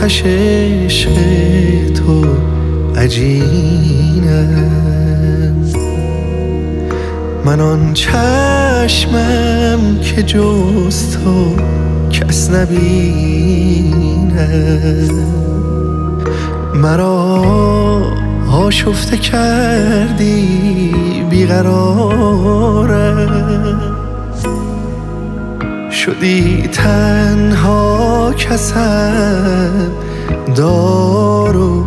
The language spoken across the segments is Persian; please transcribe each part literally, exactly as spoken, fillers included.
آتش عشق تو عجینم. من آن چشمم که جز تو کس نبینه، مرا آشفته کردی بیقرارم، شدی تنها کسم دار و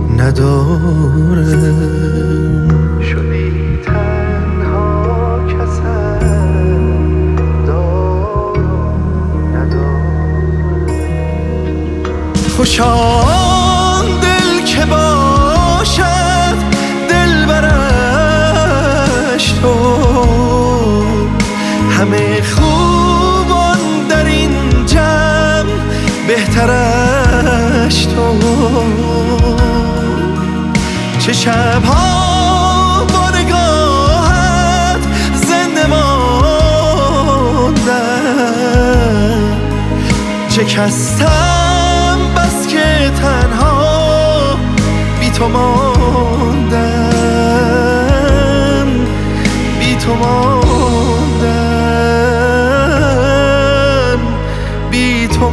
ندارم، شدی تنها کسم دار و ندارم. خوشا دل که باشد دلبرش تو، همه خوبان در این جمع بهترش تو. چه شبها با نگاهت زنده ماندم، چه کستم بس که تنها بی تو ماندم، بی تو ماندم، بی تو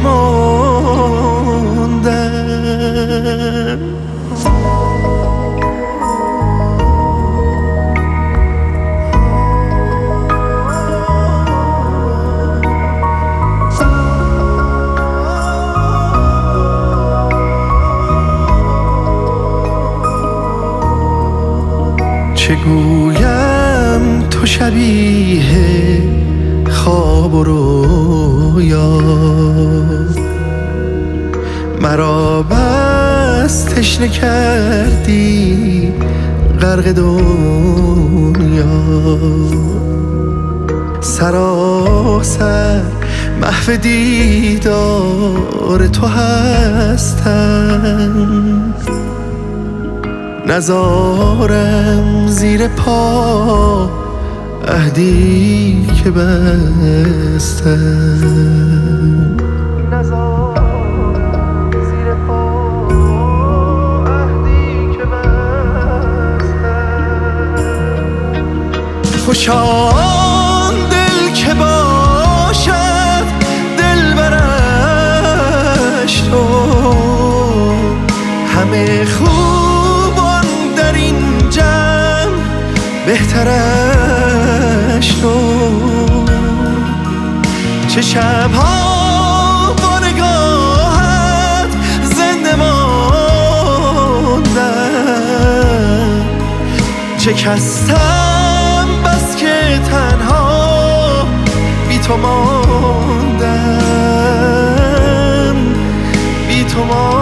ماندم. چه گویم تو شبیه خواب و رویا، مرا بس تشنه کردی غرق دنیا. سراسر محو دیدار تو هستم، نزارم زیر پا عهدی که بستم، نزارم زیر پا عهدی که بستم. خوشا دل که باشد دلبرش تو، همه خوبان در این جمع بهترش تو. چه شبها با نگاهت زنده ماندم، چه کستم بس که تنها بی تو ماندم، بی تو ماندم.